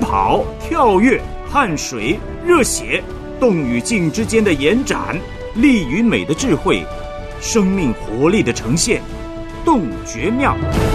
跑、跳跃、汗水、热血，动与静之间的延展，力与美的智慧，生命活力的呈现，动觉妙。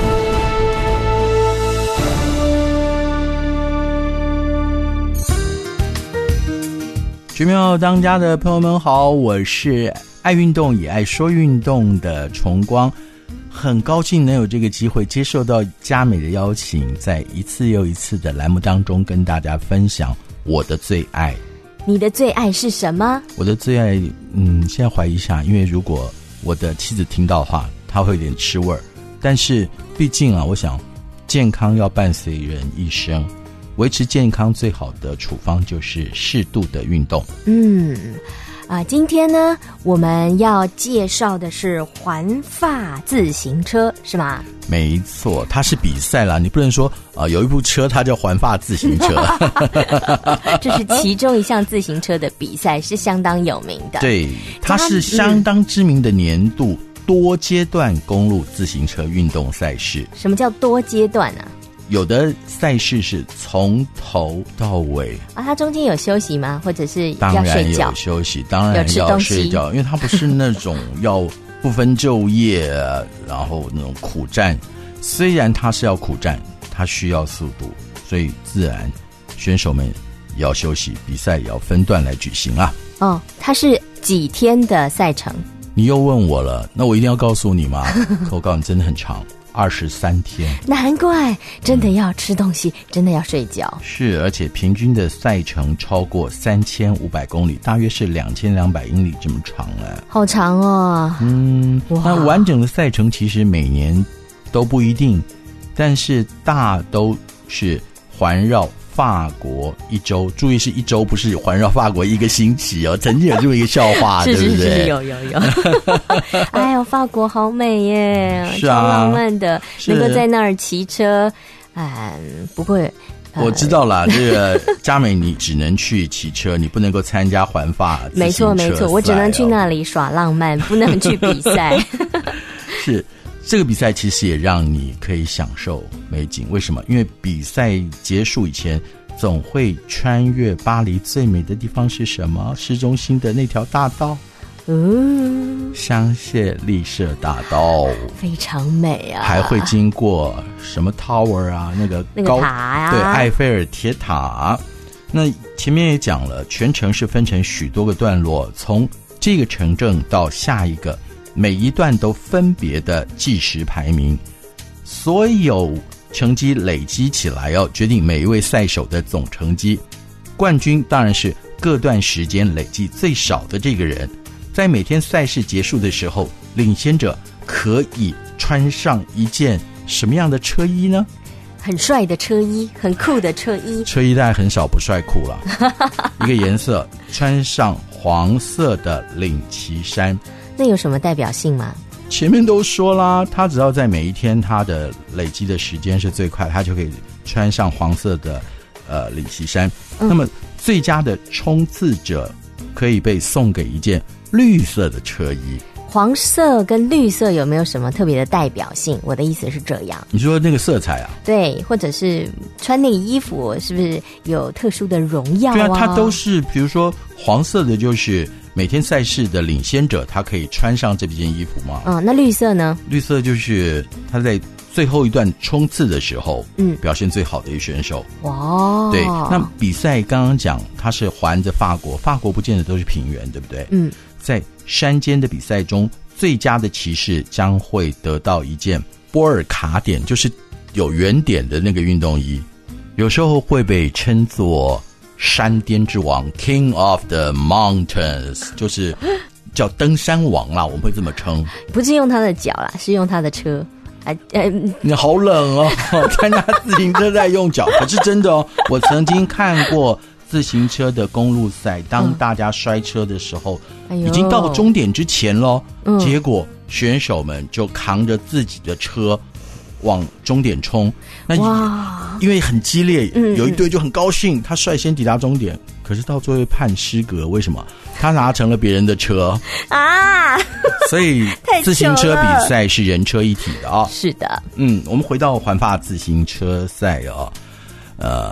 绝妙当家的朋友们好，我是爱运动也爱说运动的崇光，很高兴能有这个机会接受到佳美的邀请，在一次又一次的栏目当中跟大家分享我的最爱。 你的最爱是什么？我的最爱现在怀疑一下，因为如果我的妻子听到的话，她会有点吃味儿，但是毕竟我想健康要伴随人一生，维持健康最好的处方就是适度的运动。 今天呢，我们要介绍的是环法自行车，是吗？ 没错，它是比赛啦，你不能说有一部车它叫环法自行车。 这是其中一项自行车的比赛，是相当有名的。 对，它是相当知名的年度多阶段公路自行车运动赛事。 什么叫多阶段啊？ 有的赛事是从头到尾它中间有休息吗？或者是要睡觉？ 当然有休息，当然要睡觉，因为它不是那种要不分昼夜然后那种苦战。虽然它是要苦战，它需要速度，所以自然选手们也要休息，比赛也要分段来举行啊。 它是几天的赛程？ 你又问我了，那我一定要告诉你吗？可我告诉你，真的很长。23天， 难怪真的要吃东西，真的要睡觉。 是，而且平均的赛程超过3500公里，大约是2200英里这么长了。 好长哦。 那完整的赛程其实每年都不一定，但是大都是环绕法国一周，注意是一周，不是环绕法国一个星期哦。曾经有这么一个笑话， 是对不对？ 是有。哎呦，法国好美耶， 是啊， 超浪漫的，能够在那儿骑车。不过我知道啦，这个佳美你只能去骑车，你不能够参加环法自行车赛。 没错，我只能去那里耍浪漫，不能去比赛。 是。这个比赛其实也让你可以享受美景，为什么？因为比赛结束以前总会穿越巴黎最美的地方是什么？市中心的那条大道，香榭丽舍大道， 非常美啊！ 还会经过什么 Tower 啊，那个塔啊， 对，埃菲尔铁塔。那前面也讲了，全程是分成许多个段落，从这个城镇到下一个。每一段都分别的计时排名，所有成绩累积起来决定每一位赛手的总成绩。冠军当然是各段时间累计最少的这个人。在每天赛事结束的时候，领先者可以穿上一件什么样的车衣呢？ 很帅的车衣，很酷的车衣。 车衣当然很少不帅酷了。一个颜色，穿上黄色的领旗衫。 那有什么代表性吗？ 前面都说啦，他只要在每一天他的累积的时间是最快，他就可以穿上黄色的领旗衫。那么最佳的冲刺者可以被送给一件绿色的车衣。 黄色跟绿色有没有什么特别的代表性？我的意思是这样。 你说那个色彩啊？ 对，或者是穿那个衣服是不是有特殊的荣耀啊？ 对啊，它都是，比如说黄色的就是每天赛事的领先者，他可以穿上这件衣服吗？ 那绿色呢？ 绿色就是他在最后一段冲刺的时候，表现最好的一选手。 哇， 对，那比赛刚刚讲，它是环着法国，法国不见得都是平原，对不对？在山间的比赛中，最佳的骑士将会得到一件波尔卡点，就是有圆点的那个运动衣，有时候会被称作山巅之王 King of the Mountains， 就是叫登山王啦，我们会这么称。 不是用他的脚啦，是用他的车。 你好冷哦，参加自行车在用脚。可是真的哦，我曾经看过自行车的公路赛，当大家摔车的时候，已经到终点之前咯，结果选手们就扛着自己的车往终点冲。那因为很激烈，有一队就很高兴，他率先抵达终点，可是到最后判失格。为什么？他拿成了别人的车啊！所以自行车比赛是人车一体的啊。 是的， 我们回到环法自行车赛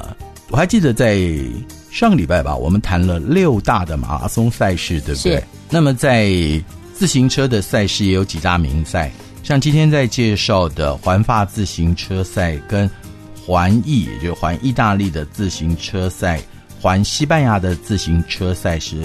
我还记得在上个礼拜吧，我们谈了6大的马拉松赛事，对不对？ 是。 那么在自行车的赛事也有几大名赛，像今天在介绍的环法自行车赛跟环意，也就是环意大利的自行车赛，环西班牙的自行车赛是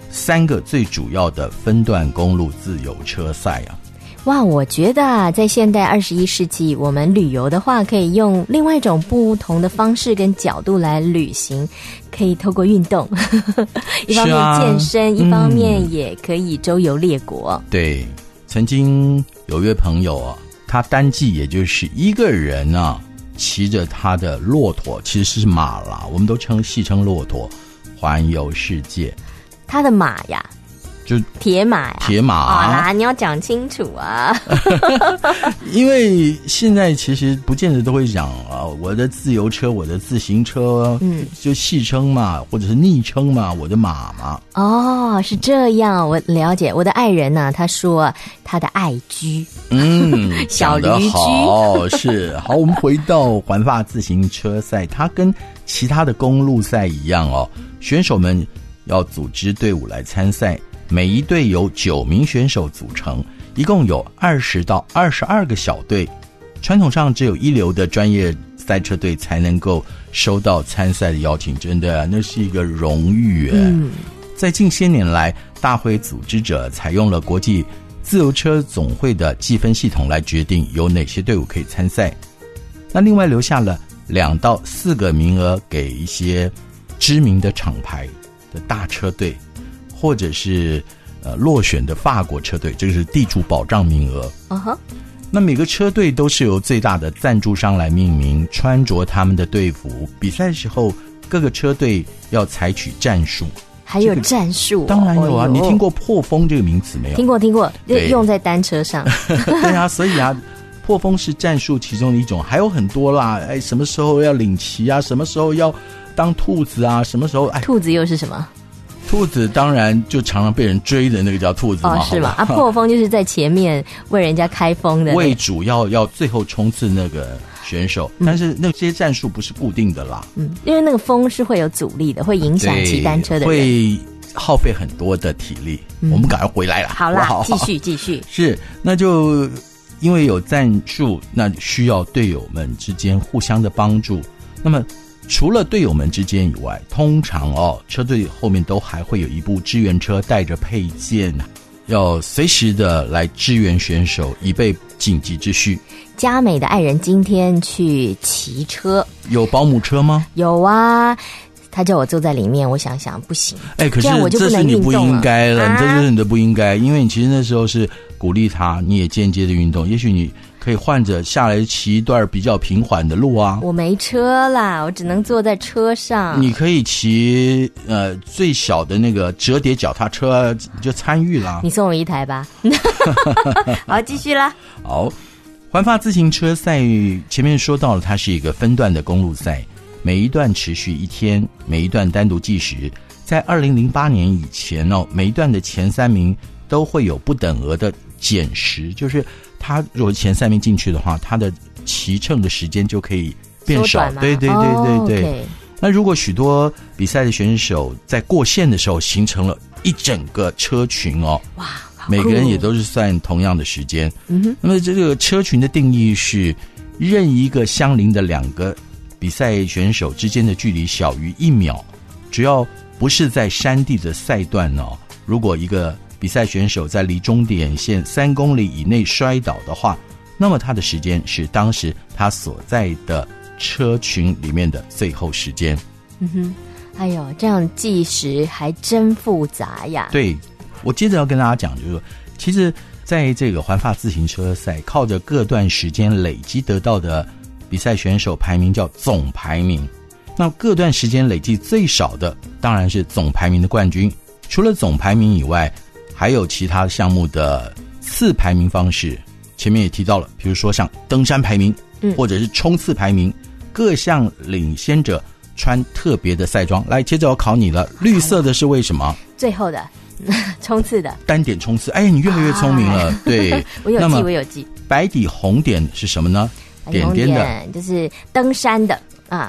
3个最主要的分段公路自由车赛啊。 哇，我觉得啊，在现代21世纪，我们旅游的话，可以用另外一种不同的方式跟角度来旅行，可以透过运动，一方面健身，一方面也可以周游列国。 对，曾经有一位朋友啊，他单季也就是一个人啊，骑着他的骆驼，其实是马啦，我们都戏称骆驼，环游世界。 他的马呀，就铁马呀， 铁马啊，你要讲清楚啊。 因为现在其实不见得都会讲啊，我的自由车，我的自行车，就戏称嘛，或者是昵称嘛，我的马嘛。 哦，是这样，我了解。我的爱人呢，他说他的爱居，小驴居。 好，是好。我们回到环法自行车赛，它跟其他的公路赛一样哦，选手们要组织队伍来参赛。每一队由9名选手组成，一共有20到22个小队。传统上只有一流的专业赛车队才能够收到参赛的邀请，真的那是一个荣誉。在近些年来，大会组织者采用了国际自由车总会的计分系统来决定有哪些队伍可以参赛。那另外留下了2到4个名额给一些知名的厂牌的大车队，或者是落选的法国车队，这个是地主保障名额。那每个车队都是由最大的赞助商来命名，穿着他们的队服。比赛的时候，各个车队要采取战术。 还有战术， 当然有啊！你听过破风这个名词没有？ 听过，用在单车上。 对啊，所以啊，破风是战术其中的一种，还有很多啦。哎，什么时候要领旗啊？什么时候要当兔子啊？什么时候？ 兔子又是什么？ 兔子当然就常常被人追的那个叫兔子嘛， 是吗？啊，破风就是在前面为人家开风的， 为主要最后冲刺那个选手，但是那些战术不是固定的啦， 因为那个风是会有阻力的，会影响骑单车的人， 会耗费很多的体力。我们赶快回来了， 好啦，继续是，那就因为有战术，那需要队友们之间互相的帮助，那么。除了队友们之间以外，通常车队后面都还会有一部支援车带着配件，要随时的来支援选手，以备紧急之需。 佳美的爱人今天去骑车， 有保姆车吗？ 有啊，他叫我坐在里面，我想想不行， 可是这样我就不能运动了。 这是你不应该了，这就是你的不应该，因为你其实那时候是鼓励他，你也间接的运动，也许你可以换着下来骑一段比较平缓的路啊。 我没车啦，我只能坐在车上。 你可以骑最小的那个折叠脚踏车，就参与啦。 你送我一台吧。好，继续啦。 好，环法自行车赛前面说到了，它是一个分段的公路赛，每一段持续1天，每一段单独计时。在2008年以前每一段的前3名都会有不等额的减时，就是他如果前3名进去的话，他的骑乘的时间就可以变少。对。 Okay. 那如果许多比赛的选手在过线的时候形成了一整个车群哇， 每个人也都是算同样的时间。那么这个车群的定义是任一个相邻的2个比赛选手之间的距离小于1秒，只要不是在山地的赛段如果一个比赛选手在离终点线3公里以内摔倒的话，那么他的时间是当时他所在的车群里面的最后时间。 哎呦，这样计时还真复杂呀。 对，我接着要跟大家讲，就是说其实在这个环法自行车赛，靠着各段时间累积得到的比赛选手排名叫总排名。那各段时间累计最少的当然是总排名的冠军。除了总排名以外，还有其他项目的次排名方式，前面也提到了，比如说像登山排名，或者是冲刺排名，各项领先者穿特别的赛装。来，接着要考你了，绿色的是为什么？ 最后的冲刺的单点冲刺。你越来越聪明了。对， 我有记。白底红点是什么呢？点点的就是登山的啊。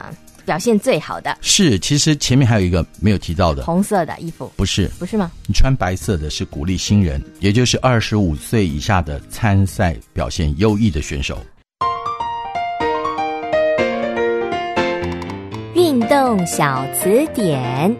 表现最好的。 是，其实前面还有一个没有提到的， 红色的衣服。 不是吗？ 你穿白色的是鼓励新人，也就是25岁以下的参赛表现优异的选手。 运动小词典。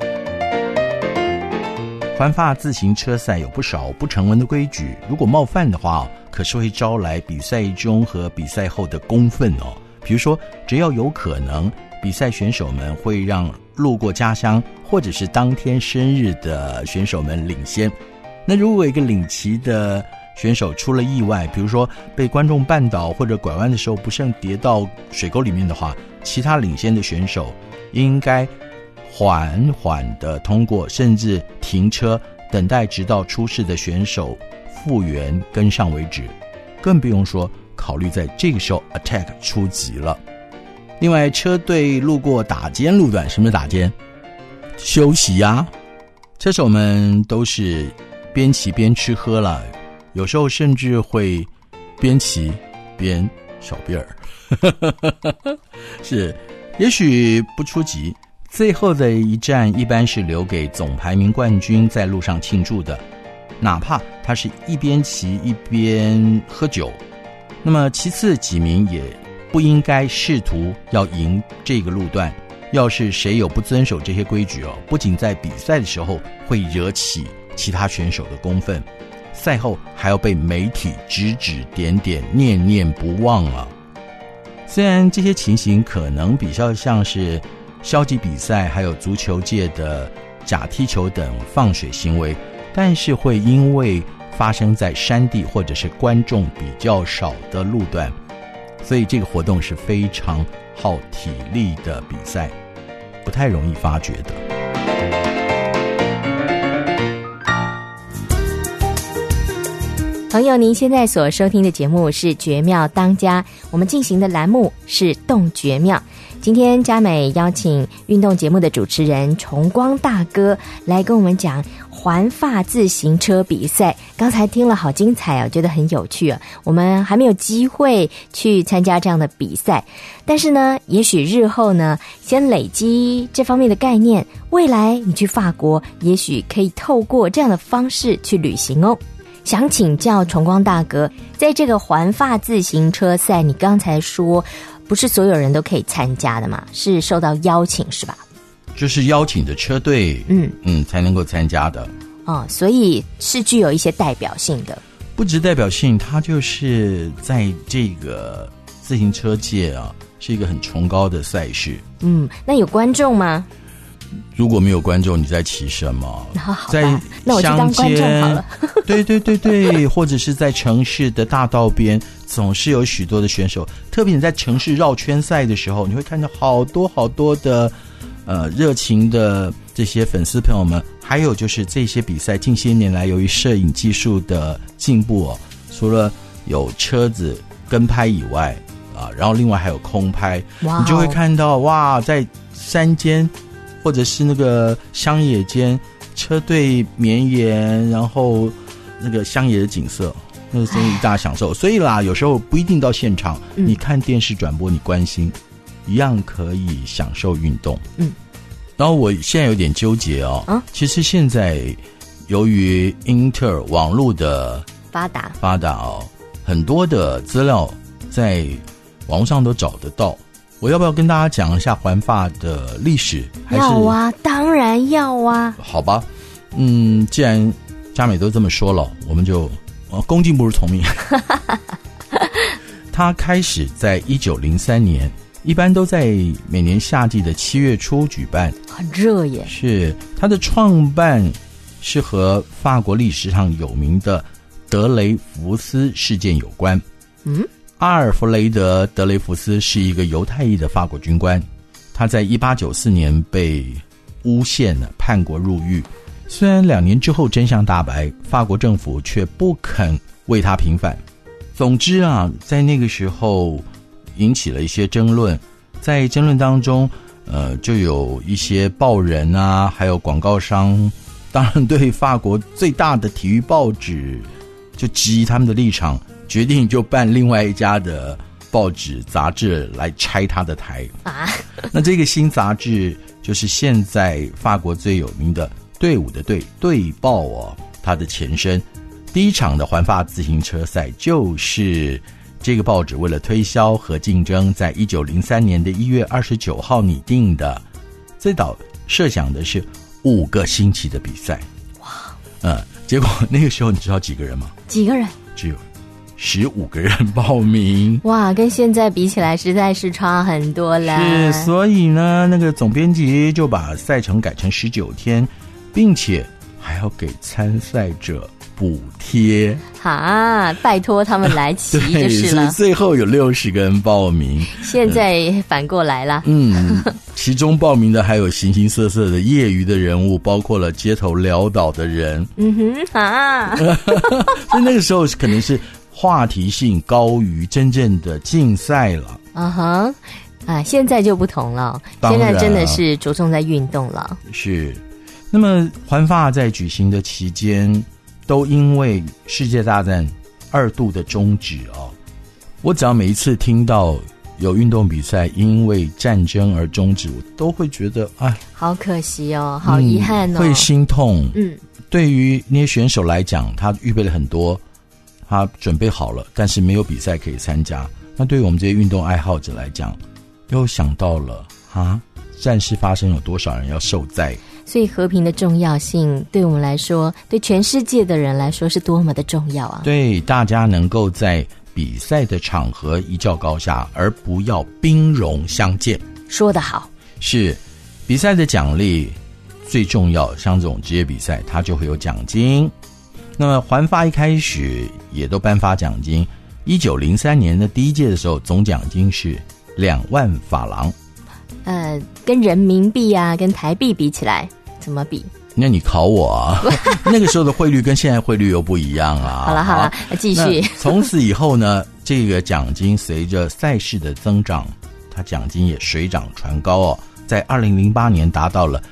环法自行车赛有不少不成文的规矩，如果冒犯的话，可是会招来比赛中和比赛后的公愤哦。比如说，只要有可能，比赛选手们会让路过家乡或者是当天生日的选手们领先。那如果一个领骑的选手出了意外，比如说被观众绊倒或者拐弯的时候不慎跌到水沟里面的话，其他领先的选手应该缓缓的通过，甚至停车等待直到出事的选手复原跟上为止，更不用说考虑在这个时候 attack 出击了。另外，车队路过打尖路段，什么是打尖？休息啊，车手们都是边骑边吃喝了，有时候甚至会边骑边小辫儿是，也许不出击，最后的一站一般是留给总排名冠军在路上庆祝的，哪怕他是一边骑一边喝酒。那么其次几名也不应该试图要赢这个路段，要是谁有不遵守这些规矩不仅在比赛的时候会惹起其他选手的公愤，赛后还要被媒体指指点点，念念不忘啊。虽然这些情形可能比较像是消极比赛还有足球界的假踢球等放水行为，但是会因为发生在山地或者是观众比较少的路段，所以这个活动是非常耗体力的比赛，不太容易发觉的。 朋友，您现在所收听的节目是绝妙当家，我们进行的栏目是动绝妙。今天嘉美邀请运动节目的主持人崇光大哥来跟我们讲环法自行车比赛。刚才听了好精彩啊，觉得很有趣啊。我们还没有机会去参加这样的比赛，但是呢，也许日后呢，先累积这方面的概念，未来你去法国，也许可以透过这样的方式去旅行哦。想请教崇光大哥，在这个环法自行车赛，你刚才说不是所有人都可以参加的嘛？是受到邀请是吧？ 就是邀请的车队，才能够参加的。 所以是具有一些代表性的。 不止代表性，它就是在这个自行车界是一个很崇高的赛事。 那有观众吗？ 如果没有观众，你在骑什么？在那我去当观众好了。 对，或者是在城市的大道边，总是有许多的选手。特别你在城市绕圈赛的时候，你会看到好多的热情的这些粉丝朋友们。还有就是这些比赛近些年来由于摄影技术的进步除了有车子跟拍以外然后另外还有空拍，你就会看到在山间或者是那个乡野间，车队绵延，然后那个乡野的景色，那是真一大享受。所以啦，有时候不一定到现场，你看电视转播，你关心，一样可以享受运动。然后我现在有点纠结其实现在由于网络的发达很多的资料在网络上都找得到。我要不要跟大家讲一下环法的历史？ 要啊，当然要啊。 好吧，既然嘉美都这么说了，我们就恭敬不如从命。它开始在1903年，一般都在每年夏季的7月初举办， 很热耶。 是，它的创办是和法国历史上有名的德雷福斯事件有关。阿尔弗雷德·德雷福斯是一个犹太裔的法国军官，他在1894年被诬陷判国入狱。虽然2年之后真相大白，法国政府却不肯为他平反。总之在那个时候引起了一些争论，在争论当中就有一些报人还有广告商，当然对法国最大的体育报纸就质疑他们的立场，决定就办另外一家的报纸杂志来拆他的台啊。那这个新杂志就是现在法国最有名的队伍的队报哦，它的前身。第一场的环法自行车赛就是这个报纸为了推销和竞争，在1903年的1月29号拟定的。最早设想的是5个星期的比赛。哇！结果那个时候你知道几个人吗？ 几个人？ 只有15个人报名。 哇，跟现在比起来实在是差很多了。 是，所以呢，那个总编辑就把赛程改成19天，并且还要给参赛者补贴。 哈，拜托他们来骑就是了。 所以最后有60个人报名。 现在反过来了。 其中报名的还有形形色色的业余的人物，包括了街头潦倒的人。所以那个时候可能是话题性高于真正的竞赛了。 现在就不同了，现在真的是着重在运动了。 是。那么环法在举行的期间，都因为世界大战2度的终止哦。我只要每一次听到有运动比赛因为战争而终止，我都会觉得好可惜哦，好遗憾哦， 会心痛。对于那些选手来讲，他预备了很多，他准备好了，但是没有比赛可以参加。那对于我们这些运动爱好者来讲，又想到了战事发生有多少人要受灾。 所以和平的重要性对我们来说，对全世界的人来说是多么的重要啊。 对，大家能够在比赛的场合一较高下，而不要兵戎相见。 说得好。 是，比赛的奖励最重要，像这种职业比赛它就会有奖金。那么环法一开始也都颁发奖金，1903年的第一届的时候，总奖金是2万法郎。 跟人民币啊跟台币比起来怎么比？ 那你考我啊。那个时候的汇率跟现在汇率又不一样啊。 好了，继续。 从此以后呢，这个奖金随着赛事的增长，它奖金也水涨船高哦，在2008年达到了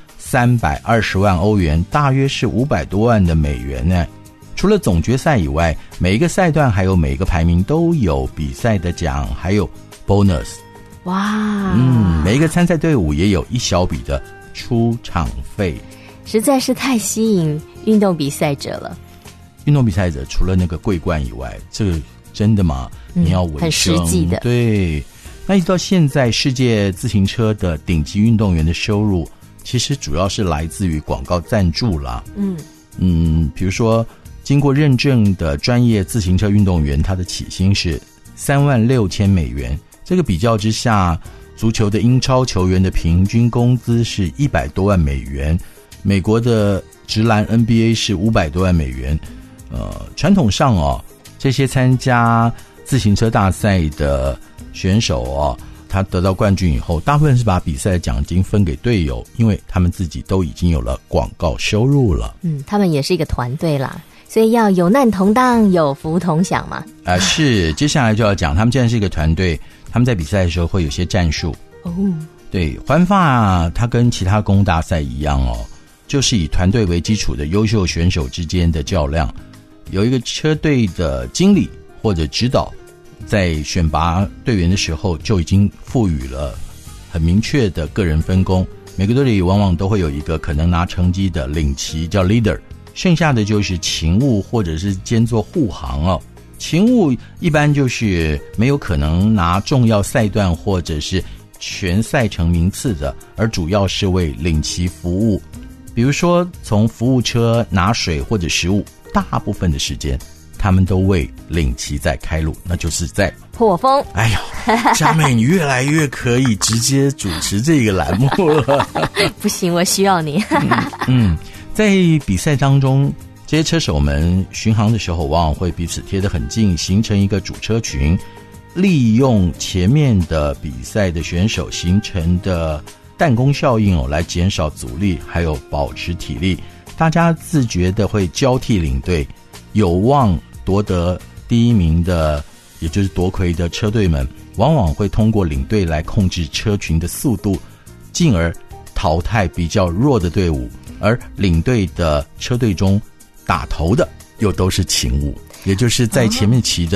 320万欧元，大约是500多万的美元呢。除了总决赛以外，每一个赛段还有每一个排名都有比赛的奖，还有 bonus。哇，每一个参赛队伍也有一小笔的出场费， 实在是太吸引运动比赛者了。 运动比赛者除了那个桂冠以外，这个真的吗？你要维生， 很实际的。 对，那一直到现在，世界自行车的顶级运动员的收入，其实主要是来自于广告赞助啦。比如说经过认证的专业自行车运动员，他的起薪是36000美元。这个比较之下，足球的英超球员的平均工资是100多万美元，美国的职篮 NBA 是500多万美元。传统上这些参加自行车大赛的选手他得到冠军以后，大部分是把比赛的奖金分给队友，因为他们自己都已经有了广告收入了。 他们也是一个团队啦，所以要有难同当，有福同享嘛。 是，接下来就要讲，他们既然是一个团队，他们在比赛的时候会有些战术。对，环法它跟其他公路大赛一样就是以团队为基础的优秀选手之间的较量。有一个车队的经理或者指导，在选拔队员的时候就已经赋予了很明确的个人分工。每个队里往往都会有一个可能拿成绩的领旗，叫 leader， 剩下的就是勤务或者是兼做护航勤务一般就是没有可能拿重要赛段或者是全赛程名次的，而主要是为领旗服务。比如说从服务车拿水或者食物，大部分的时间他们都为领旗在开路，那就是在破风。 哎呦，佳美你越来越可以直接主持这个栏目了。 不行，我需要你。 在比赛当中，这些车手们巡航的时候往往会彼此贴得很近，形成一个主车群，利用前面的比赛的选手形成的弹弓效应来减少阻力，还有保持体力。大家自觉的会交替领队，有望夺得第一名的，也就是夺魁的车队们，往往会通过领队来控制车群的速度，进而淘汰比较弱的队伍。而领队的车队中打头的又都是勤务，也就是在前面骑的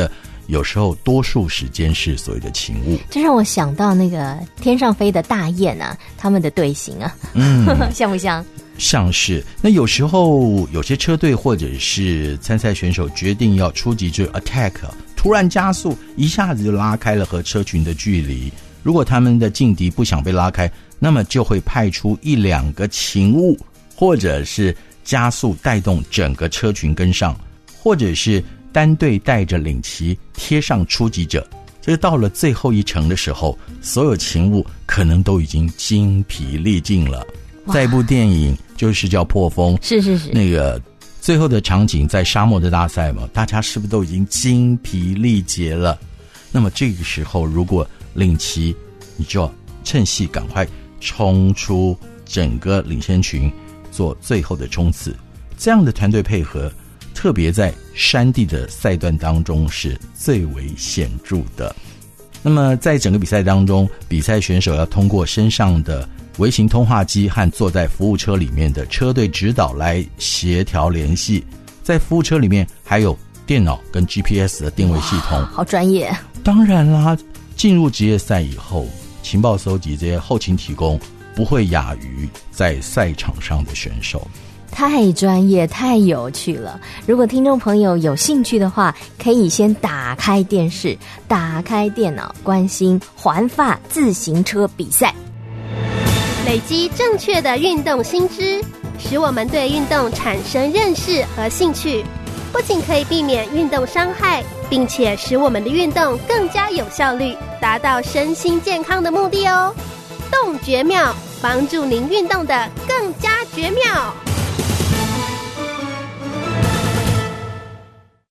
有时候多数时间是所谓的勤务。 这让我想到那个天上飞的大雁啊，他们的队形啊，像不像？ 像是。那有时候有些车队或者是参赛选手决定要出击，就是 attack， 突然加速，一下子就拉开了和车群的距离。如果他们的劲敌不想被拉开，那么就会派出1-2个勤务，或者是加速带动整个车群跟上，或者是单队带着领旗贴上出击者。这个到了最后一程的时候，所有勤务可能都已经精疲力尽了。在一部电影就是叫《破风》， 是那个最后的场景在沙漠的大赛嘛，大家是不是都已经精疲力竭了？那么这个时候如果领旗，你就要趁隙赶快冲出整个领先群，做最后的冲刺。这样的团队配合特别在山地的赛段当中是最为显著的。那么在整个比赛当中，比赛选手要通过身上的微型通话机和坐在服务车里面的车队指导来协调联系。在服务车里面还有电脑跟 GPS 的定位系统， 好专业。 当然啦，进入职业赛以后，情报搜集这些后勤提供不会亚于在赛场上的选手。 太专业，太有趣了。如果听众朋友有兴趣的话，可以先打开电视，打开电脑，关心环法自行车比赛， 累积正确的运动新知，使我们对运动产生认识和兴趣，不仅可以避免运动伤害，并且使我们的运动更加有效率，达到身心健康的目的哦。动绝妙，帮助您运动的更加绝妙。